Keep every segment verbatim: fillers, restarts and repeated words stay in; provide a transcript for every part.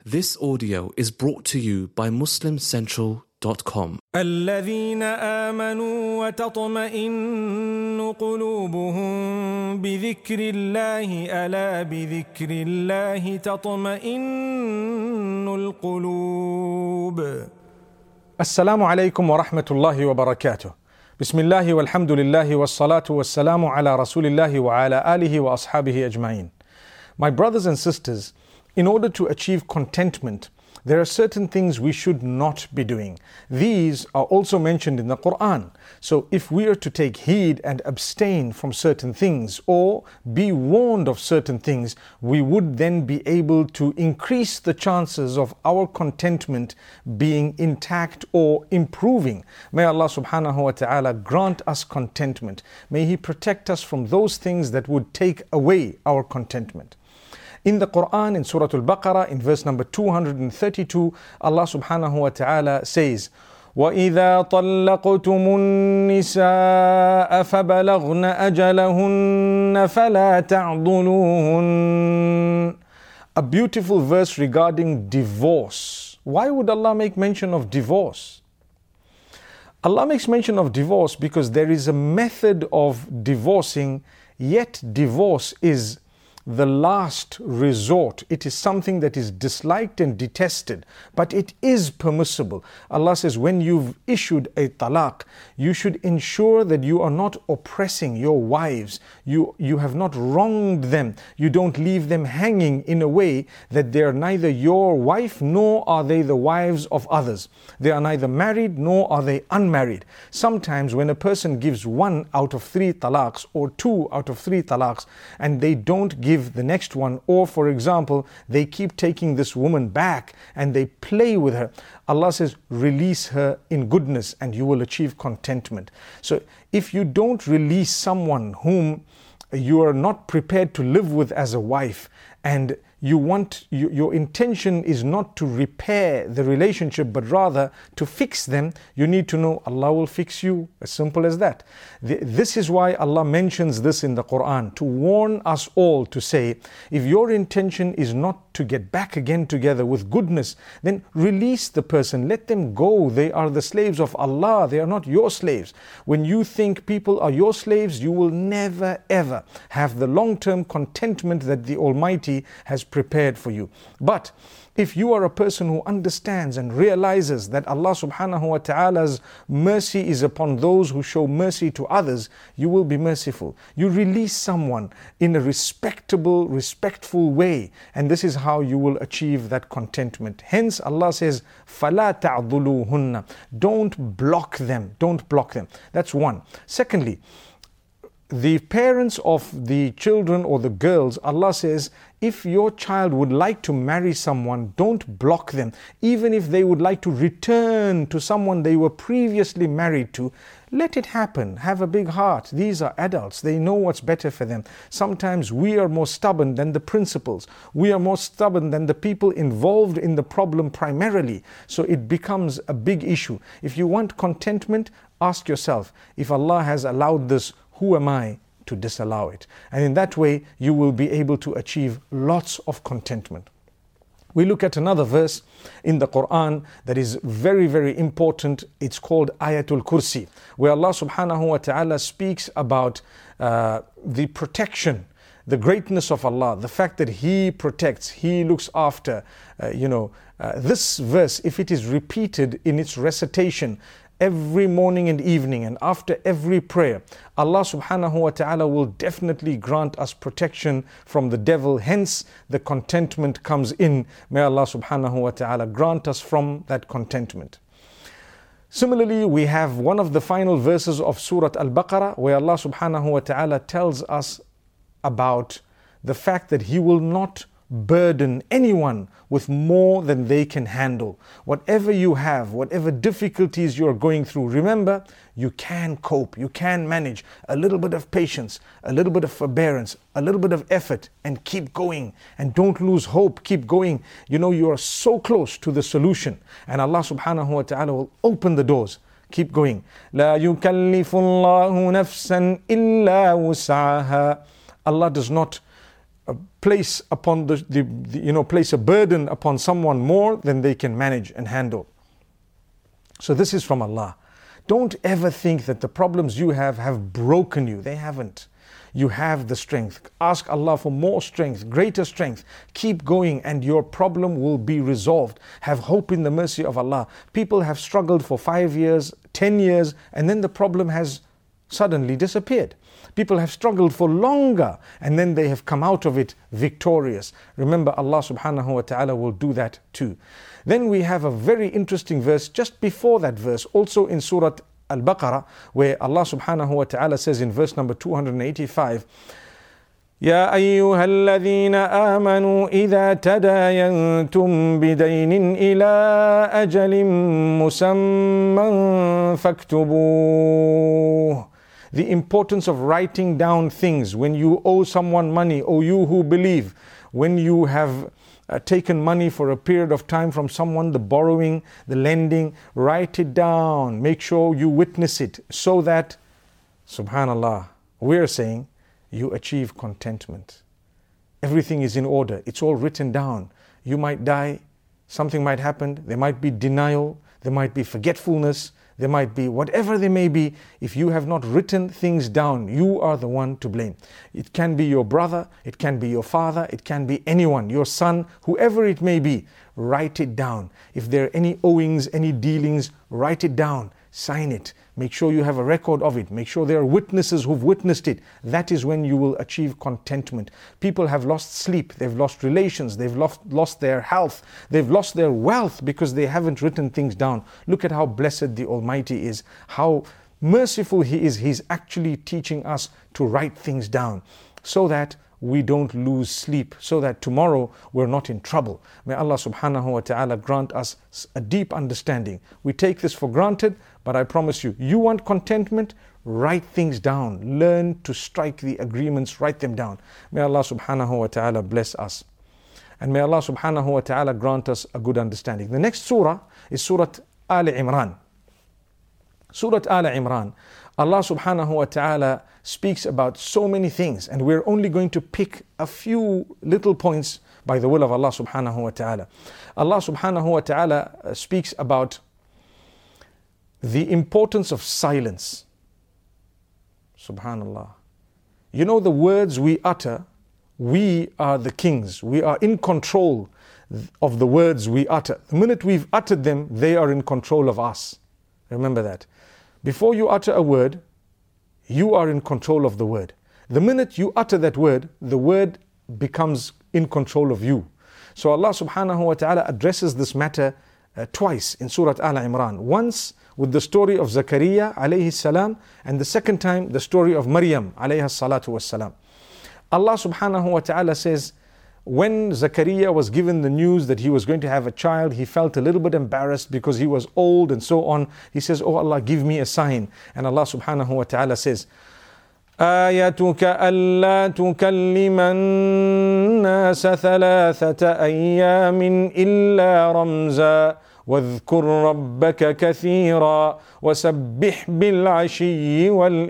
This audio is brought to you by muslim central dot com. الذين آمنوا وتطمئن قلوبهم بذكر الله ألا بذكر الله تطمئن القلوب. Assalamu alaikum wa rahmatullahi wa barakatuh. Bismillahi walhamdulillahi wassalatu wassalamu ala rasulillahi wa ala alihi wa ashabihi ajma'in. My brothers and sisters, in order to achieve contentment, there are certain things we should not be doing. These are also mentioned in the Quran. So if we are to take heed and abstain from certain things or be warned of certain things, we would then be able to increase the chances of our contentment being intact or improving. May Allah subhanahu wa ta'ala grant us contentment. May He protect us from those things that would take away our contentment. In the Quran, in Surah Al-Baqarah, in verse number two hundred thirty-two, Allah subhanahu wa ta'ala says, وَإِذَا طَلَّقْتُمُ النِّسَاءَ فَبَلَغْنَ أَجَلَهُنَّ فَلَا تَعْضُلُوهُنَّ. A beautiful verse regarding divorce. Why would Allah make mention of divorce? Allah makes mention of divorce because there is a method of divorcing, yet divorce is the last resort. It is something that is disliked and detested, but it is permissible. Allah says, when you've issued a talaq, you should ensure that you are not oppressing your wives. You, you have not wronged them. You don't leave them hanging in a way that they are neither your wife nor are they the wives of others. They are neither married nor are they unmarried. Sometimes when a person gives one out of three talaqs or two out of three talaqs and they don't give the next one, or for example they keep taking this woman back and they play with her, Allah says, release her in goodness and you will achieve contentment. So if you don't release someone whom you are not prepared to live with as a wife, and you want, you, your intention is not to repair the relationship but rather to fix them, you need to know Allah will fix you. As simple as that. The, this is why Allah mentions this in the Quran, to warn us all, to say, if your intention is not to get back again together with goodness, then release the person, let them go. They are the slaves of Allah, they are not your slaves. When you think people are your slaves, you will never ever have the long-term contentment that the Almighty has prepared for you. But if you are a person who understands and realizes that Allah subhanahu wa ta'ala's mercy is upon those who show mercy to others, you will be merciful. You release someone in a respectable, respectful way, and this is how you will achieve that contentment. Hence Allah says, فَلَا تَعْضُلُوهُنَّ. Don't block them. Don't block them. That's one. Secondly, the parents of the children or the girls, Allah says, if your child would like to marry someone, don't block them. Even if they would like to return to someone they were previously married to, let it happen. Have a big heart. These are adults. They know what's better for them. Sometimes we are more stubborn than the principals. We are more stubborn than the people involved in the problem primarily. So it becomes a big issue. If you want contentment, ask yourself, if Allah has allowed this, who am I to disallow it? And in that way, you will be able to achieve lots of contentment. We look at another verse in the Quran that is very, very important. It's called Ayatul Kursi, where Allah subhanahu wa ta'ala speaks about uh, the protection, the greatness of Allah, the fact that He protects, He looks after. Uh, you know, uh, this verse, if it is repeated in its recitation every morning and evening and after every prayer, Allah subhanahu wa ta'ala will definitely grant us protection from the devil. Hence the contentment comes in. May Allah subhanahu wa ta'ala grant us from that contentment. Similarly, we have one of the final verses of Surah Al-Baqarah where Allah subhanahu wa ta'ala tells us about the fact that He will not burden anyone with more than they can handle. Whatever you have, whatever difficulties you are going through, remember, you can cope, you can manage. A little bit of patience, a little bit of forbearance, a little bit of effort, and keep going. And don't lose hope, keep going. You know, you are so close to the solution, and Allah subhanahu wa ta'ala will open the doors. Keep going. لا يكلف الله نفسا إلا وسعها. Allah does not uh, place upon the, the, the, you know, place a burden upon someone more than they can manage and handle. So this is from Allah. Don't ever think that the problems you have have broken you. They haven't. You have the strength. Ask Allah for more strength, greater strength. Keep going and your problem will be resolved. Have hope in the mercy of Allah. People have struggled for five years, ten years, and then the problem has suddenly disappeared. People have struggled for longer and then they have come out of it victorious. Remember, Allah subhanahu wa ta'ala will do that too. Then we have a very interesting verse just before that verse, also in Surah Al-Baqarah, where Allah subhanahu wa ta'ala says in verse number two hundred eighty-five, يا أيها الذين آمنوا إذا تداينتم بدين إلى أجل مسمى فاكتبوه. The importance of writing down things when you owe someone money, or you who believe, when you have uh, taken money for a period of time from someone, the borrowing, the lending, write it down. Make sure you witness it so that, subhanallah, we're saying you achieve contentment. Everything is in order. It's all written down. You might die, something might happen, there might be denial, there might be forgetfulness, there might be whatever there may be. If you have not written things down, you are the one to blame. It can be your brother, it can be your father, it can be anyone, your son, whoever it may be. Write it down. If there are any owings, any dealings, write it down. Sign it. Make sure you have a record of it. Make sure there are witnesses who've witnessed it. That is when you will achieve contentment. People have lost sleep. They've lost relations. They've lost, lost their health. They've lost their wealth because they haven't written things down. Look at how blessed the Almighty is. How merciful He is. He's actually teaching us to write things down so that we don't lose sleep, so that tomorrow we're not in trouble. May Allah subhanahu wa ta'ala grant us a deep understanding. We take this for granted, but I promise you, you want contentment? Write things down. Learn to strike the agreements, write them down. May Allah subhanahu wa ta'ala bless us. And may Allah subhanahu wa ta'ala grant us a good understanding. The next surah is Surah Al Imran. Surah Al Imran. Allah subhanahu wa ta'ala speaks about so many things, and we're only going to pick a few little points by the will of Allah subhanahu wa ta'ala. Allah subhanahu wa ta'ala speaks about the importance of silence. Subhanallah. You know, the words we utter, we are the kings. We are in control of the words we utter. The minute we've uttered them, they are in control of us. Remember that. Before you utter a word, you are in control of the word. The minute you utter that word, the word becomes in control of you. So Allah subhanahu wa ta'ala addresses this matter uh, twice in Surah Al Imran. Once with the story of Zakaria alayhi salam, and the second time the story of Maryam alayha salatu wassalam. Allah subhanahu wa ta'ala says, when Zakaria was given the news that he was going to have a child, he felt a little bit embarrassed because he was old and so on. He says, oh Allah, give me a sign. And Allah subhanahu wa ta'ala says, آيَتُكَ أَلَّا تُكَلِّمَ النَّاسَ ثَلَاثَةَ أَيَّامٍ إِلَّا رَمْزًا وَاذْكُرْ رَبَّكَ كَثِيرًا وَسَبِّحْ بِالْعَشِيِّ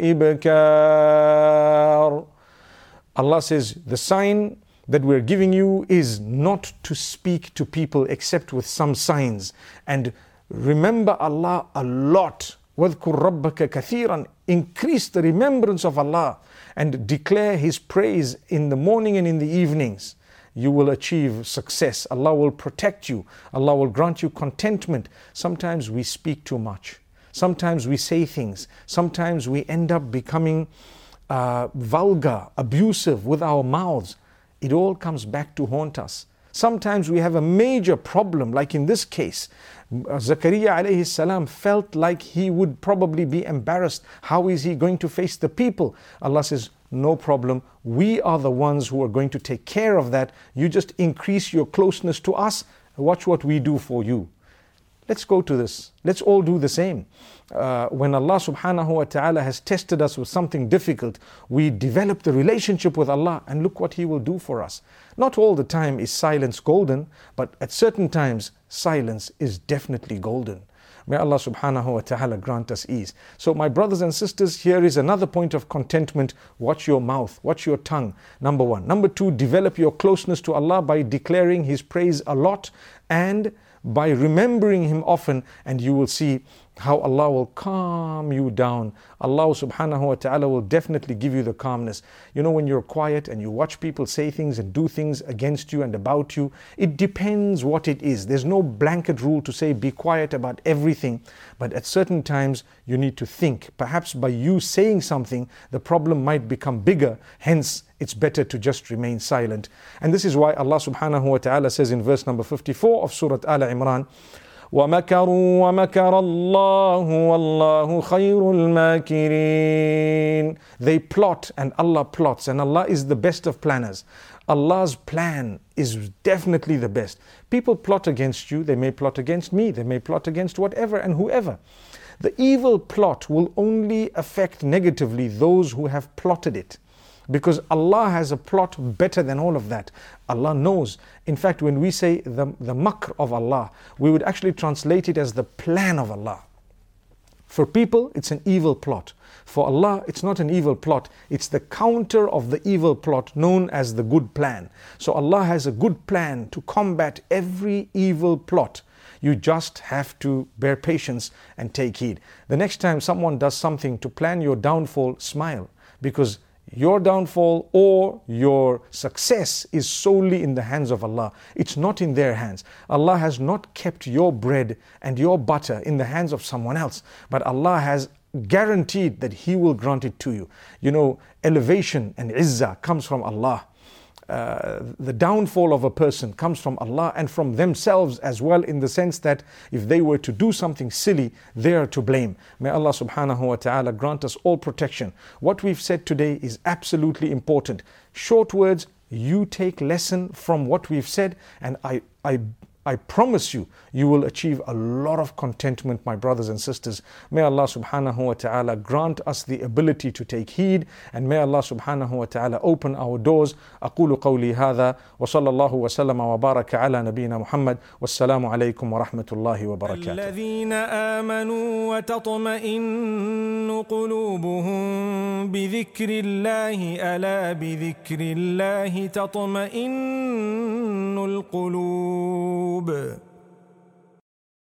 وَالْإِبْكَارِ. Allah says, the sign that we're giving you is not to speak to people except with some signs. And remember Allah a lot. وَاذْكُرْ رَبَّكَ كَثِيرًا. Increase the remembrance of Allah and declare His praise in the morning and in the evenings. You will achieve success. Allah will protect you. Allah will grant you contentment. Sometimes we speak too much. Sometimes we say things. Sometimes we end up becoming uh, vulgar, abusive with our mouths. It all comes back to haunt us. Sometimes we have a major problem, like in this case. Zakaria alayhi salam felt like he would probably be embarrassed. How is he going to face the people? Allah says, no problem. We are the ones who are going to take care of that. You just increase your closeness to us. Watch what we do for you. Let's go to this. Let's all do the same. Uh, when Allah subhanahu wa ta'ala has tested us with something difficult, we develop the relationship with Allah, and look what He will do for us. Not all the time is silence golden, but at certain times silence is definitely golden. May Allah subhanahu wa ta'ala grant us ease. So my brothers and sisters, here is another point of contentment. Watch your mouth, watch your tongue, number one. Number two, develop your closeness to Allah by declaring His praise a lot and by remembering Him often, and you will see how Allah will calm you down. Allah subhanahu wa ta'ala will definitely give you the calmness. You know, when you're quiet and you watch people say things and do things against you and about you, it depends what it is. There's no blanket rule to say be quiet about everything, but at certain times you need to think. Perhaps by you saying something, the problem might become bigger. Hence, it's better to just remain silent. And this is why Allah subhanahu wa ta'ala says in verse number fifty-four of Surah Al Imran, وَمَكَرُوا وَمَكَرَ اللَّهُ وَاللَّهُ خَيْرُ الْمَاكِرِينَ. They plot and Allah plots, and Allah is the best of planners. Allah's plan is definitely the best. People plot against you, they may plot against me, they may plot against whatever and whoever. The evil plot will only affect negatively those who have plotted it, because Allah has a plot better than all of that. Allah knows. In fact, when we say the, the makr of Allah, we would actually translate it as the plan of Allah. For people, it's an evil plot. For Allah, it's not an evil plot. It's the counter of the evil plot known as the good plan. So Allah has a good plan to combat every evil plot. You just have to bear patience and take heed. The next time someone does something to plan your downfall, smile, because your downfall or your success is solely in the hands of Allah. It's not in their hands. Allah has not kept your bread and your butter in the hands of someone else, but Allah has guaranteed that He will grant it to you. You know, elevation and izzah comes from Allah. Uh, the downfall of a person comes from Allah and from themselves as well, in the sense that if they were to do something silly, they are to blame. May Allah subhanahu wa ta'ala grant us all protection. What we've said today is absolutely important. Short words, you take lesson from what we've said, and I, I I promise you, you will achieve a lot of contentment, my brothers and sisters. May Allah subhanahu wa ta'ala grant us the ability to take heed, and may Allah subhanahu wa ta'ala open our doors. أقول قولي هذا وصلى الله وسلم وبارك على نبينا محمد والسلام عليكم ورحمة الله وبركاته. الذين آمنوا وتطمئن قلوبهم بذكر الله ألا بذكر الله تطمئن القلوب.